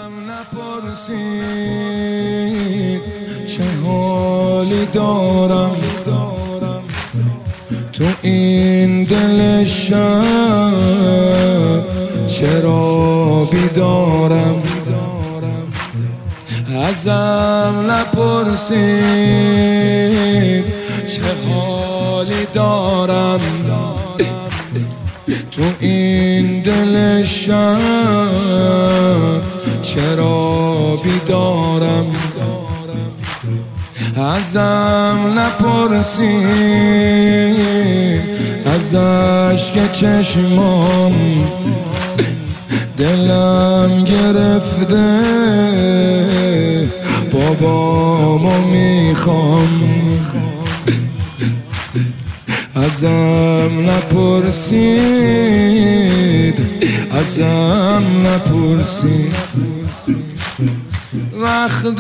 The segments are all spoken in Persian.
نپرسید چه حالی دارم تو این دل شب، چرا بیدارم ازم نپرسید چه حالی دارم تو این دل شب، چرا بیدارم ازم نپرسید از اشک چشمام دلم گرفته بابامو میخوام ازم نپرسید وقت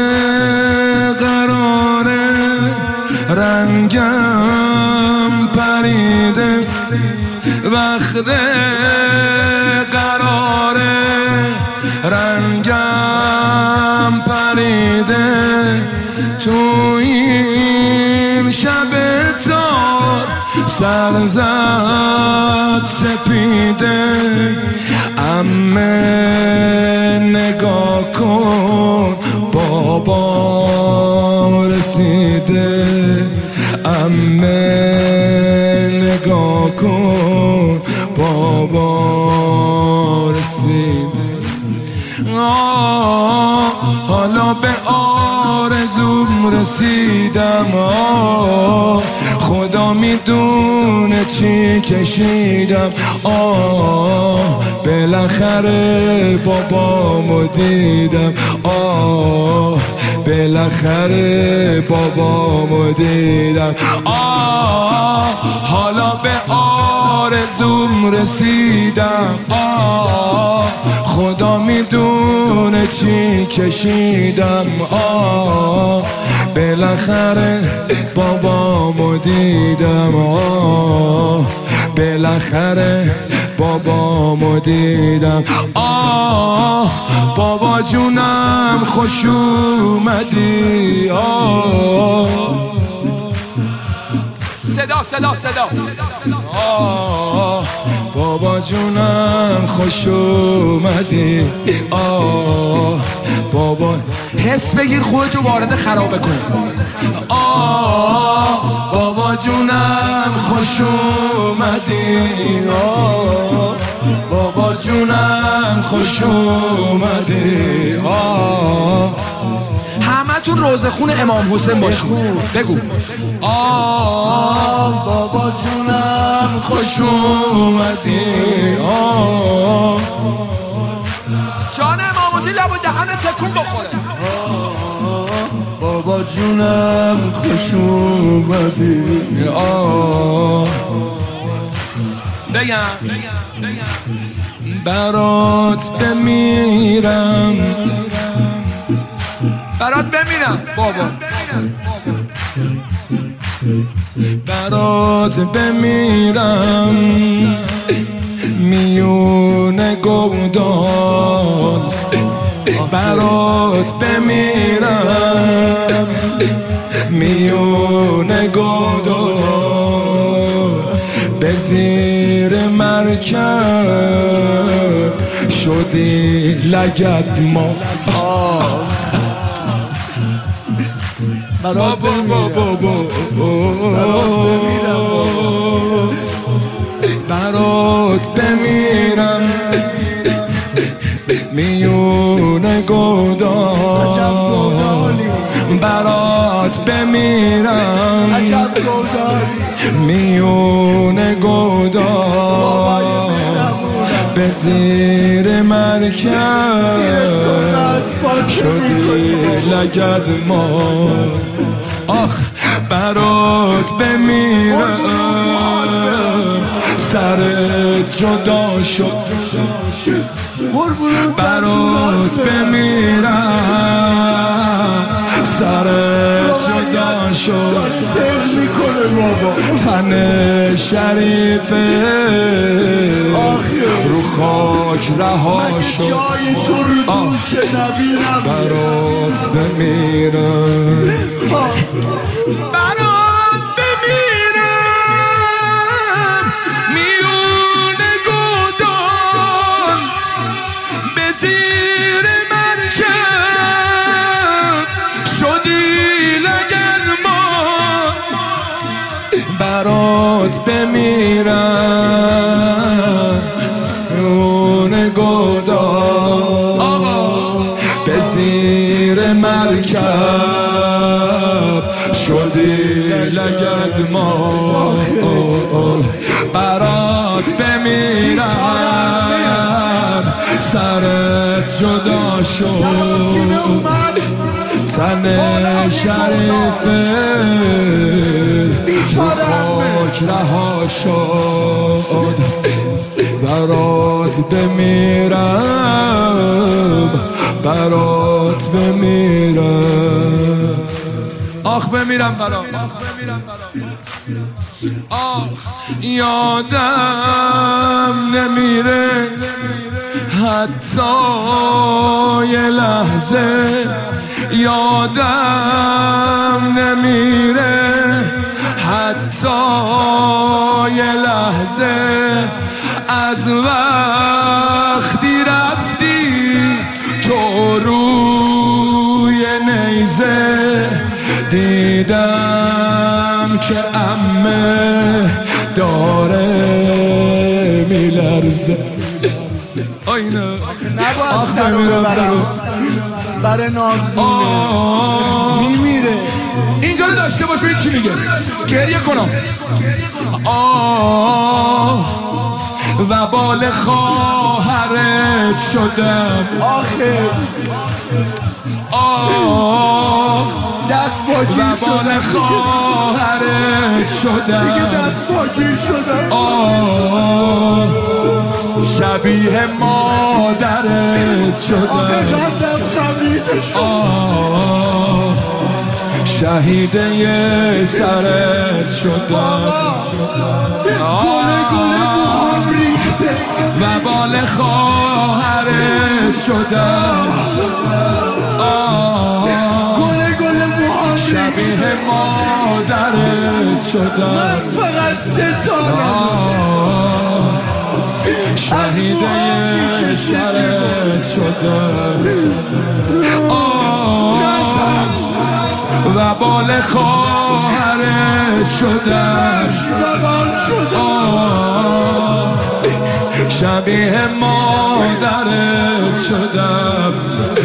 قراره رنگم پریده، وقت قراره رنگم پریده، تو این شب تار سرزد سپیده. عمه نگاه کن بابام رسیده، عمه نگاه کن بابا رسیده. حالا به آرزوم رسیدم، خدا میدونه چی کشیدم. بالاخره بابامو دیدم، بالاخره بابامو دیدم. حالا به آرزوم رسیدم، خدا میدونه چی کشیدم. بالاخره بابامو دیدم، بالاخره بابامو دیدم. بابا جونم خوش اومدی. صدا بابا جونم خوش اومدی. بابا حس بگیر خودتو وارد خرابه کن. بابا جونم خوش اومدی. بابا جونم خوش اومدی. همتون روزه خون امام حسین باشین. بگو بابا جونم خوش اومدی. جان امام حسین لب و دهن تکون بخوره. بابا جونم خوش اومدی. بگم برات بمیرم، برات بمیرم بابا، برات بمیرم میون گودال، برات بمیرم میون گودال. به زیر مرکب شدی لگد ما. برات بمیرم، برات بمیرم میون گودال، برات بمیرم میون گودال. به زیر مرکب شدی لگد ما. برات بمیرم سرت جدا شد، برات بمیرم سرت جدا شد. تن شریفه رو خاک رها شد. برات بمیرم برات بمیرم میون گودان به زیر مرکب شدی لگدمان برات بمیرم میون گودان به زیر مرکب شدی لگدمان برات بمیرم سرت جدا شد تن شریفه خاک رها شد برات بمیرم برات بمیرم آخ بمیرم برات آخ یادم نمیره حتی یه لحظه یادم نمیره حتی یه لحظه از وقتی رفتی تو روی نیزه دیدم که عمه داره میلرزه آینه نباید سر رو ببرم برای نازنینه میمیره اینجا رو داشته باش ببین چی میگه گریه کنم و بال خواهرت شدم آخه دست باگیر و شدم بال خواهرت شدم دیگه دست باگیر شدم شبیه مادرت شدم آخه قدم خمیده شد شهیده سرت شدم گله گله بخوام ریخته و بال خواهرت شدم گله گله بخوام شبیه مادرت شدم من فقط 3 سالم شهیده سرت شدم و بال خواهرت شدم شبیه مادرت شدم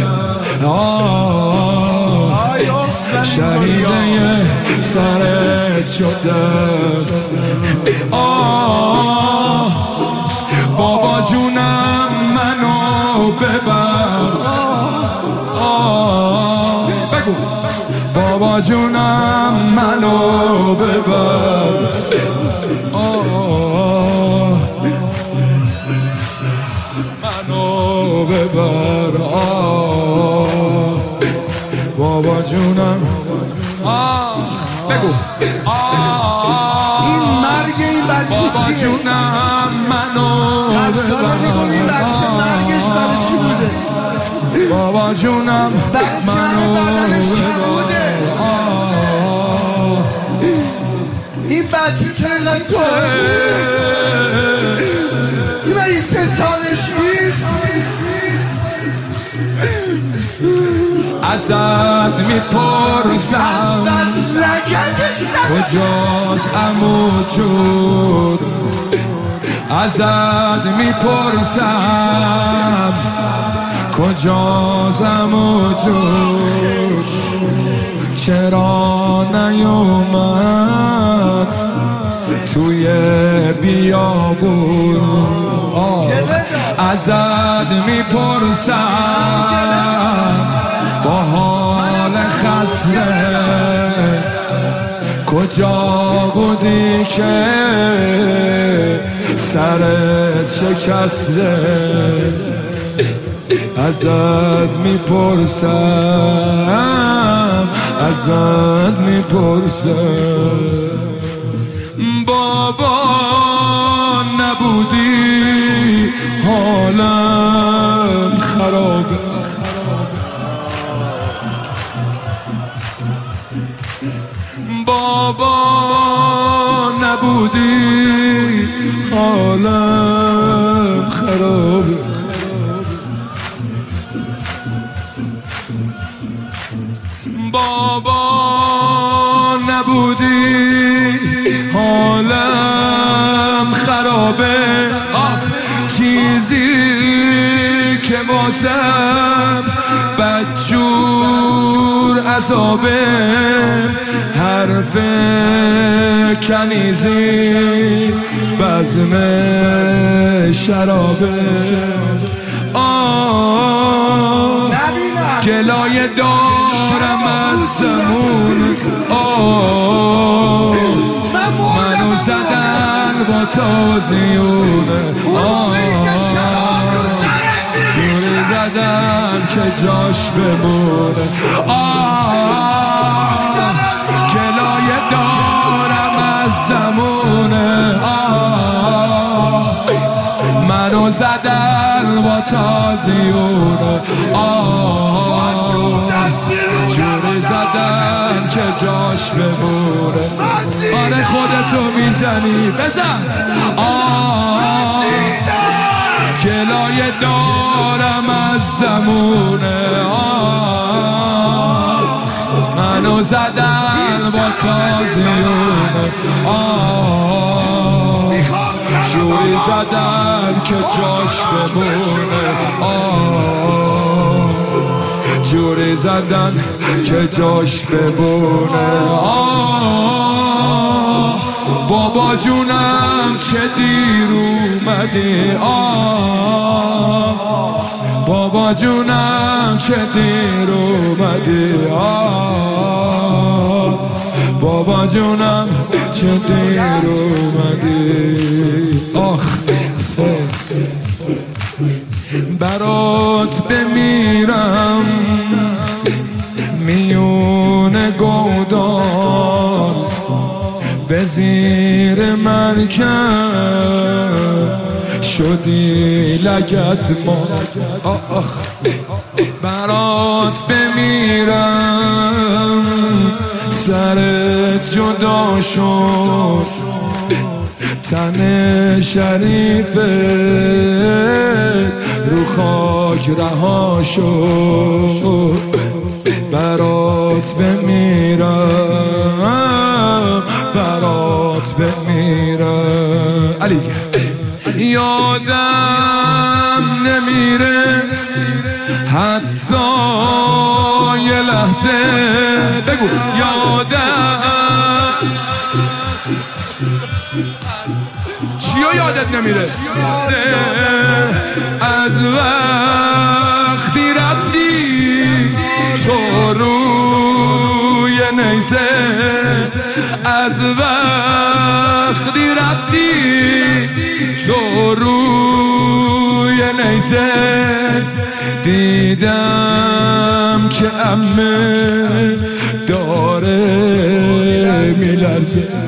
شهیده سرت شدم بابا جونم منو ببر بگو بابا جونم منو ببر منو ببر بابا جونم بگو این مرگ این بچه بابا چیه؟ جونم منو قصدانه میگم این بچه مرگش برای چی بوده؟ بابا جونم برای چی همه بدنش کم بوده؟ این بچه چرا اینقدر داره این من این 3 سالش نیست ازت میپرسم کجاست عمو جون ازت میپرسم کجاست عمو جون چرا نیومد توی بیابون ازت میپرسم با حال خسته کجا بودی که سرت شکسته ازت میپرسم ازت میپرسم بابا نبودی حالم خرابه. بابا نبودی حالم خرابه. بابا نبودی حالم خرابه. چیزی که باشم بدجور عذابه. حرف کنیزی بزم شرابه. گلایه دارم از زمون. منو زدن با تازیونه. دوری زدن که جاش بمونه. گلایه دارم از زمونه. منو زدن با تازیونه. جوری زدن که جاش بمونه. آره خودتو میزنی بزن. گلایه دارم از زمونه. منو زدن با تازیونه. جوری زدن که جاش بمونه. جوری زدن که جاش بمونه. بابا جونم چه دیر اومدی. بابا جونم چه دیر اومدی. بابا جونم چه دیر اومدی. آخ برات بمیرم میون گودال. به زیر مرکب شدی لگد ما. برات بمیرم سرت جدا شد. تن شریفت رو خاک رها شد. برات بمیرم برات بمیرم. علی یادم نمیره حتی یه لحظه. بگو یادم چیو یادت نمیره؟ از وقتی رفتی تو روی نیزه. از وقتی رفتی تو روی نیزه. دیدم که عمه داره میلرزه.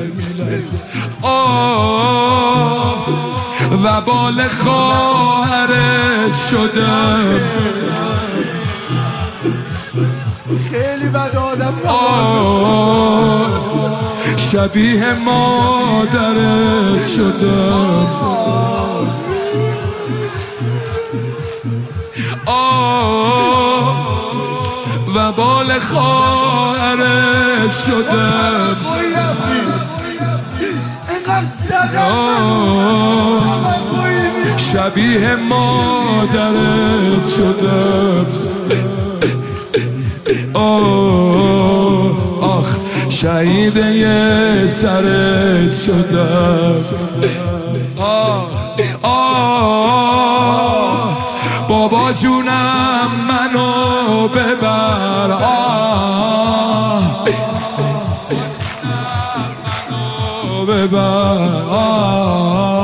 و بال خواهرت شدم. خیلی بد آدم. شبیه مادرت شدم. و بال خواهرت شدم. شبیه مادرت شدم. آخ شهید یه سرت شدم. بابا جونم منو ببر. ببر